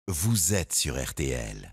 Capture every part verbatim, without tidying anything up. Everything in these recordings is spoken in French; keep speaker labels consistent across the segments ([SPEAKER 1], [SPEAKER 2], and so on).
[SPEAKER 1] Vous êtes sur R T L.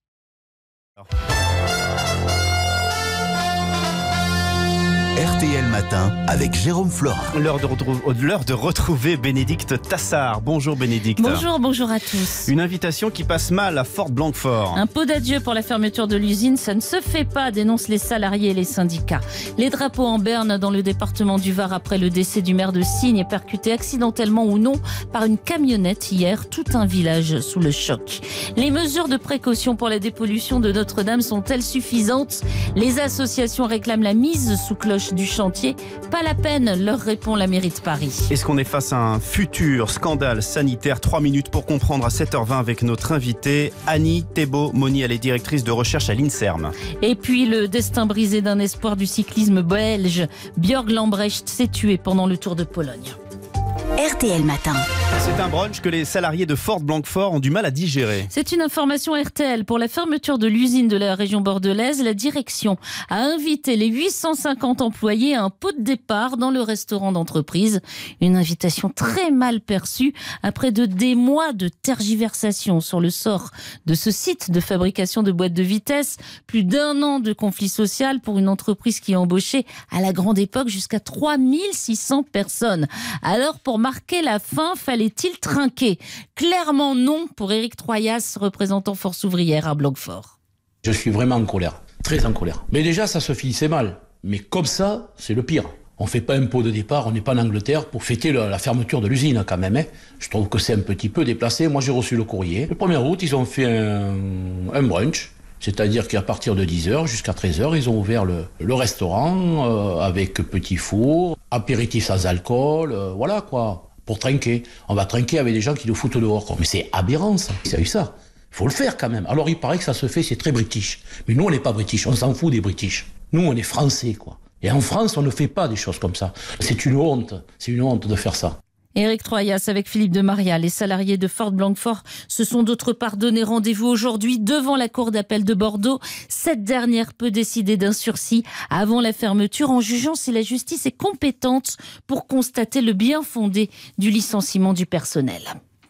[SPEAKER 1] R T L Matin avec Jérôme Florin.
[SPEAKER 2] L'heure de, retrouver, l'heure de retrouver Bénédicte Tassard. Bonjour Bénédicte.
[SPEAKER 3] Bonjour, bonjour à tous.
[SPEAKER 2] Une invitation qui passe mal à Fort Blanquefort.
[SPEAKER 3] Un pot d'adieu pour la fermeture de l'usine, ça ne se fait pas, dénoncent les salariés et les syndicats. Les drapeaux en berne dans le département du Var après le décès du maire de Signes, percuté accidentellement ou non par une camionnette hier, tout un village sous le choc. Les mesures de précaution pour la dépollution de Notre-Dame sont-elles suffisantes? Les associations réclament la mise sous cloche du chantier. Pas la peine, leur répond la mairie de Paris.
[SPEAKER 2] Est-ce qu'on est face à un futur scandale sanitaire? Trois minutes pour comprendre à sept heures vingt avec notre invitée Annie Thébault-Moni, elle est directrice de recherche à l'INSERM.
[SPEAKER 3] Et puis le destin brisé d'un espoir du cyclisme belge. Björg Lambrecht s'est tué pendant le Tour de Pologne.
[SPEAKER 4] R T L Matin.
[SPEAKER 2] C'est un brunch que les salariés de Fort Blanquefort ont du mal à digérer.
[SPEAKER 3] C'est une information R T L. Pour la fermeture de l'usine de la région bordelaise, la direction a invité les huit cent cinquante employés à un pot de départ dans le restaurant d'entreprise. Une invitation très mal perçue après de des mois de tergiversation sur le sort de ce site de fabrication de boîtes de vitesse. Plus d'un an de conflit social pour une entreprise qui a embauché à la grande époque jusqu'à trois mille six cents personnes. Alors pour marquer la fin, fallait-il trinquer? Clairement non pour Éric Troyas, représentant Force ouvrière à Blanquefort.
[SPEAKER 5] Je suis vraiment en colère, très en colère. Mais déjà, ça se finissait mal. Mais comme ça, c'est le pire. On ne fait pas un pot de départ, on n'est pas en Angleterre pour fêter la, la fermeture de l'usine quand même. Hein. Je trouve que c'est un petit peu déplacé. Moi, j'ai reçu le courrier. Le premier août, ils ont fait un, un brunch. C'est-à-dire qu'à partir de dix heures jusqu'à treize heures, ils ont ouvert le, le restaurant euh, avec petit four, apéritif sans alcool, euh, voilà quoi, pour trinquer. On va trinquer avec des gens qui nous foutent dehors. Quoi. Mais c'est aberrant ça, c'est eu ça. Il faut le faire quand même. Alors il paraît que ça se fait, c'est très british. Mais nous on n'est pas british, on s'en fout des british. Nous on est français quoi. Et en France on ne fait pas des choses comme ça. C'est une honte, c'est une honte de faire ça.
[SPEAKER 3] Éric Troyas avec Philippe de Maria. Les salariés de Fort Blanquefort se sont d'autre part donné rendez-vous aujourd'hui devant la cour d'appel de Bordeaux. Cette dernière peut décider d'un sursis avant la fermeture en jugeant si la justice est compétente pour constater le bien fondé du licenciement du personnel.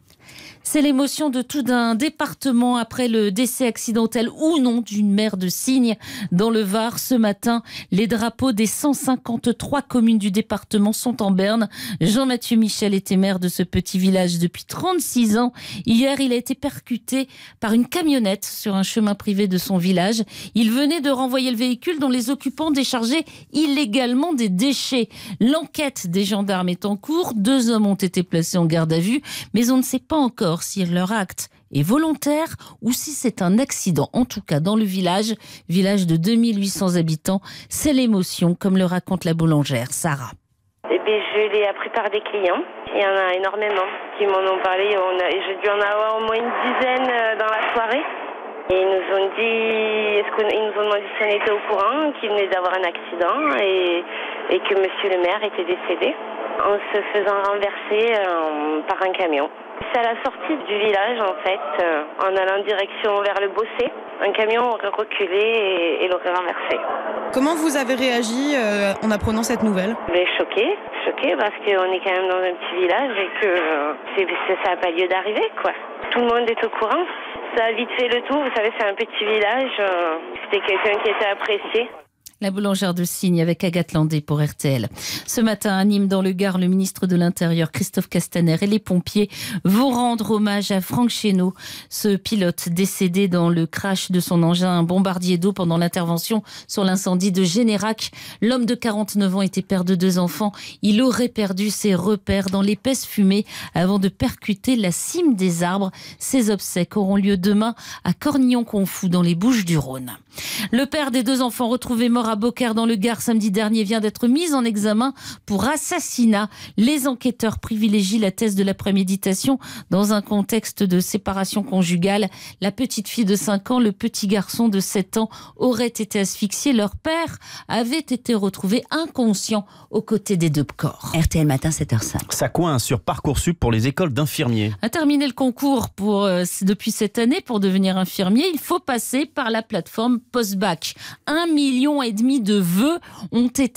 [SPEAKER 3] C'est l'émotion de tout un département après le décès accidentel ou non d'une mère de Signes dans le Var. Ce matin, les drapeaux des cent cinquante-trois communes du département sont en berne. Jean-Mathieu Michel était maire de ce petit village depuis trente-six ans. Hier, il a été percuté par une camionnette sur un chemin privé de son village. Il venait de renvoyer le véhicule dont les occupants déchargeaient illégalement des déchets. L'enquête des gendarmes est en cours. Deux hommes ont été placés en garde à vue, mais on ne sait pas encore si leur acte est volontaire ou si c'est un accident. En tout cas, dans le village, village de deux mille huit cents habitants, c'est l'émotion, comme le raconte la boulangère Sarah.
[SPEAKER 6] Eh bien, je l'ai appris par des clients. Il y en a énormément qui m'en ont parlé. On a, j'ai dû en avoir au moins une dizaine dans la soirée. Et ils nous ont dit, est-ce qu'on, ils nous ont demandé si on était au courant, qu'il venait d'avoir un accident et, et que monsieur le maire était décédé en se faisant renverser euh, par un camion. C'est à la sortie du village, en fait, euh, en allant en direction vers le Bossé. Un camion aurait reculé et, et l'aurait renversé.
[SPEAKER 7] Comment vous avez réagi euh, en apprenant cette nouvelle?
[SPEAKER 6] Mais choqué, choqué parce qu'on est quand même dans un petit village et que euh, c'est, c'est, ça n'a pas lieu d'arriver, quoi. Tout le monde est au courant. Ça a vite fait le tour, vous savez, c'est un petit village. Euh, c'était quelqu'un qui était apprécié.
[SPEAKER 3] La boulangère de Signes avec Agathe Landé pour R T L. Ce matin, à Nîmes, dans le Gard, le ministre de l'Intérieur, Christophe Castaner, et les pompiers vont rendre hommage à Franck Chénaud, ce pilote décédé dans le crash de son engin, un bombardier d'eau pendant l'intervention sur l'incendie de Générac. L'homme de quarante-neuf ans était père de deux enfants. Il aurait perdu ses repères dans l'épaisse fumée avant de percuter la cime des arbres. Ses obsèques auront lieu demain à Cornillon-Confou, dans les Bouches-du-Rhône. Le père des deux enfants retrouvés morts à Beaucaire dans le Gard samedi dernier vient d'être mis en examen pour assassinat. Les enquêteurs privilégient la thèse de la préméditation dans un contexte de séparation conjugale. La petite fille de cinq ans, le petit garçon de sept ans auraient été asphyxiés. Leur père avait été retrouvé inconscient aux côtés des deux corps.
[SPEAKER 4] R T L Matin, sept heures cinq.
[SPEAKER 2] Ça coince sur Parcoursup pour les écoles d'infirmiers.
[SPEAKER 3] À terminer le concours pour, euh, depuis cette année pour devenir infirmier, il faut passer par la plateforme Postbac. Un million et demi de vœux ont été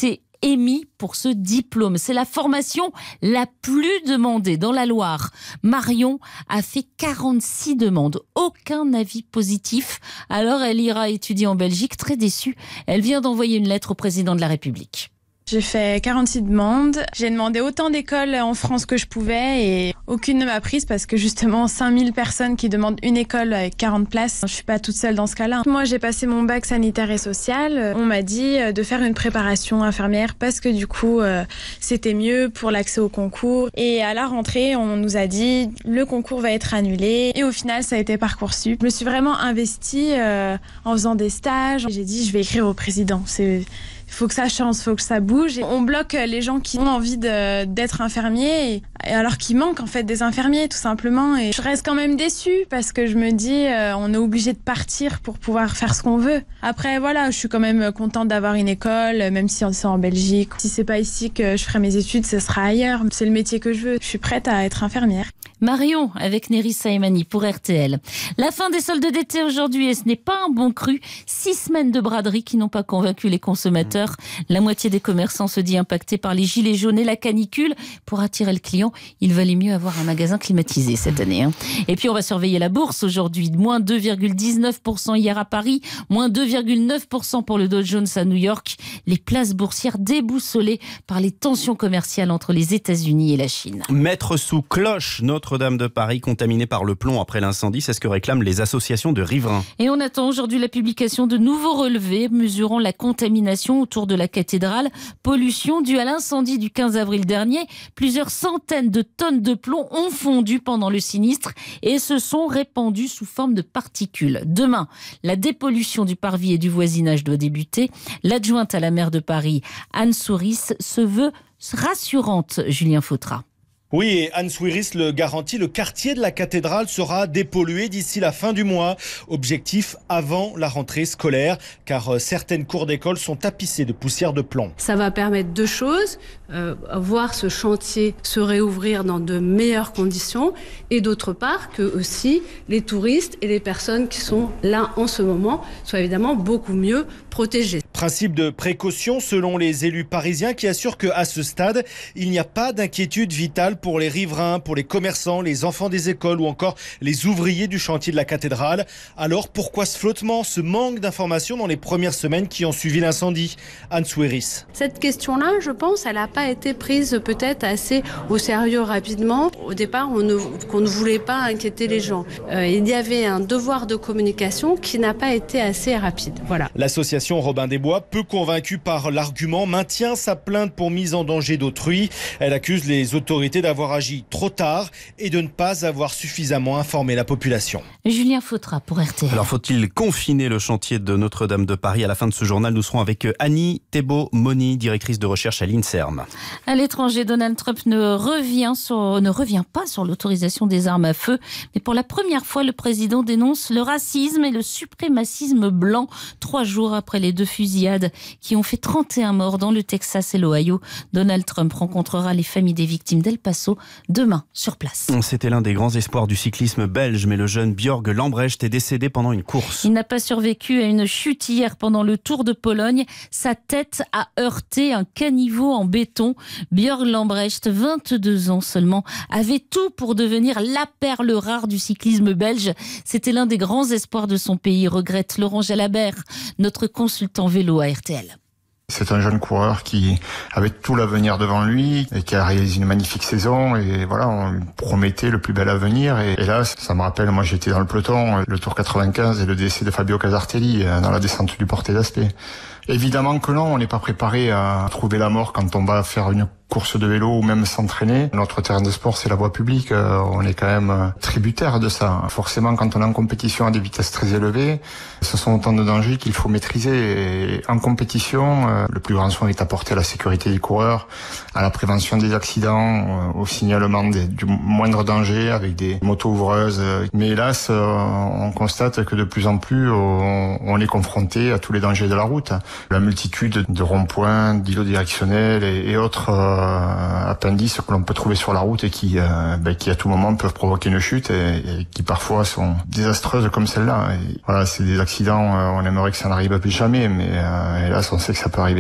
[SPEAKER 3] émis pour ce diplôme. C'est la formation la plus demandée dans la Loire. Marion a fait quarante-six demandes, aucun avis positif. Alors elle ira étudier en Belgique, très déçue. Elle vient d'envoyer une lettre au président de la République.
[SPEAKER 7] J'ai fait quarante-six demandes. J'ai demandé autant d'écoles en France que je pouvais et aucune ne m'a prise parce que justement cinq mille personnes qui demandent une école avec quarante places. Je suis pas toute seule dans ce cas-là. Moi, j'ai passé mon bac sanitaire et social. On m'a dit de faire une préparation infirmière parce que du coup, euh, c'était mieux pour l'accès au concours. Et à la rentrée, on nous a dit le concours va être annulé. Et au final, ça a été Parcoursup. Je me suis vraiment investie euh, en faisant des stages. J'ai dit je vais écrire au président. C'est Il faut que ça change, il faut que ça bouge. Et on bloque les gens qui ont envie de, d'être infirmiers, et, et alors qu'il manque en fait des infirmiers tout simplement. Et je reste quand même déçue parce que je me dis euh, on est obligé de partir pour pouvoir faire ce qu'on veut. Après voilà, je suis quand même contente d'avoir une école, même si c'est en Belgique. Si c'est pas ici que je ferai mes études, ce sera ailleurs. C'est le métier que je veux. Je suis prête à être infirmière.
[SPEAKER 3] Marion avec Nerissa Emani pour R T L. La fin des soldes d'été aujourd'hui et ce n'est pas un bon cru. Six semaines de braderie qui n'ont pas convaincu les consommateurs. La moitié des commerçants se dit impactés par les gilets jaunes et la canicule. Pour attirer le client, il valait mieux avoir un magasin climatisé cette année. Hein. Et puis on va surveiller la bourse aujourd'hui. Moins deux virgule dix-neuf pour cent hier à Paris, moins deux virgule neuf pour cent pour le Dow Jones à New York. Les places boursières déboussolées par les tensions commerciales entre les États-Unis et la Chine.
[SPEAKER 2] Mettre sous cloche Notre-Dame de Paris contaminée par le plomb après l'incendie, c'est ce que réclament les associations de riverains.
[SPEAKER 3] Et on attend aujourd'hui la publication de nouveaux relevés mesurant la contamination autour de la cathédrale. Pollution due à l'incendie du quinze avril dernier. Plusieurs centaines de tonnes de plomb ont fondu pendant le sinistre et se sont répandues sous forme de particules. Demain, la dépollution du parvis et du voisinage doit débuter. L'adjointe à la maire de Paris, Anne Souris, se veut rassurante, Julien Fautra.
[SPEAKER 8] Oui, et Anne Souris le garantit, le quartier de la cathédrale sera dépollué d'ici la fin du mois. Objectif avant la rentrée scolaire, car certaines cours d'école sont tapissées de poussière de plomb.
[SPEAKER 9] Ça va permettre deux choses, euh, voir ce chantier se réouvrir dans de meilleures conditions et d'autre part que aussi les touristes et les personnes qui sont là en ce moment soient évidemment beaucoup mieux protégés.
[SPEAKER 8] Principe de précaution selon les élus parisiens qui assurent qu'à ce stade, il n'y a pas d'inquiétude vitale pour les riverains, pour les commerçants, les enfants des écoles ou encore les ouvriers du chantier de la cathédrale. Alors pourquoi ce flottement, ce manque d'informations dans les premières semaines qui ont suivi l'incendie? Anne Souris.
[SPEAKER 9] Cette question-là, je pense, elle n'a pas été prise peut-être assez au sérieux rapidement. Au départ, on ne, qu'on ne voulait pas inquiéter les gens. Euh, il y avait un devoir de communication qui n'a pas été assez rapide. Voilà.
[SPEAKER 8] L'association Robin des Bois, peu convaincue par l'argument, maintient sa plainte pour mise en danger d'autrui. Elle accuse les autorités d'avoir agi trop tard et de ne pas avoir suffisamment informé la population.
[SPEAKER 3] Julien Fautra pour R T L.
[SPEAKER 2] Alors faut-il confiner le chantier de Notre-Dame de Paris? À la fin de ce journal, nous serons avec Annie Thébault-Moni, directrice de recherche à l'INSERM.
[SPEAKER 3] À l'étranger, Donald Trump ne revient, sur, ne revient pas sur l'autorisation des armes à feu, mais pour la première fois, le président dénonce le racisme et le suprémacisme blanc, trois jours après les deux fusillades qui ont fait trente et un morts dans le Texas et l'Ohio. Donald Trump rencontrera les familles des victimes d'El Paso demain sur place.
[SPEAKER 2] C'était l'un des grands espoirs du cyclisme belge, mais le jeune Björg Lambrecht est décédé pendant une course.
[SPEAKER 3] Il n'a pas survécu à une chute hier pendant le Tour de Pologne. Sa tête a heurté un caniveau en béton. Björg Lambrecht, vingt-deux ans seulement, avait tout pour devenir la perle rare du cyclisme belge. C'était l'un des grands espoirs de son pays, regrette Laurent Jalabert, notre consultant vélo à R T L.
[SPEAKER 10] C'est un jeune coureur qui avait tout l'avenir devant lui et qui a réalisé une magnifique saison et voilà, on lui promettait le plus bel avenir et, et là, ça me rappelle, moi j'étais dans le peloton, le Tour quatre-vingt-quinze et le décès de Fabio Casartelli dans la descente du Portet d'Aspet. Évidemment que non, on n'est pas préparé à trouver la mort quand on va faire une course de vélo ou même s'entraîner. Notre terrain de sport, c'est la voie publique. On est quand même tributaire de ça. Forcément, quand on est en compétition à des vitesses très élevées, ce sont autant de dangers qu'il faut maîtriser. Et en compétition, le plus grand soin est apporté à la sécurité des coureurs, à la prévention des accidents, au signalement des, du moindre danger avec des motos ouvreuses. Mais hélas, on constate que de plus en plus, on, on est confronté à tous les dangers de la route. La multitude de ronds-points, d'îlots directionnels et, et autres euh, appendices que l'on peut trouver sur la route et qui, euh, ben, qui à tout moment peuvent provoquer une chute et, et qui parfois sont désastreuses comme celle-là. Et voilà, c'est des accidents, euh, on aimerait que ça n'arrive plus jamais, mais euh, hélas, on sait que ça peut arriver.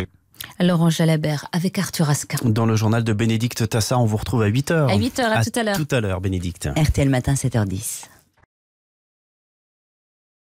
[SPEAKER 3] Laurent Jalabert avec Arthur Asquin.
[SPEAKER 2] Dans le journal de Bénédicte Tassard, on vous retrouve à huit heures.
[SPEAKER 3] À huit heures, à, à tout à l'heure.
[SPEAKER 2] Tout à l'heure, Bénédicte.
[SPEAKER 4] R T L Matin, sept heures dix.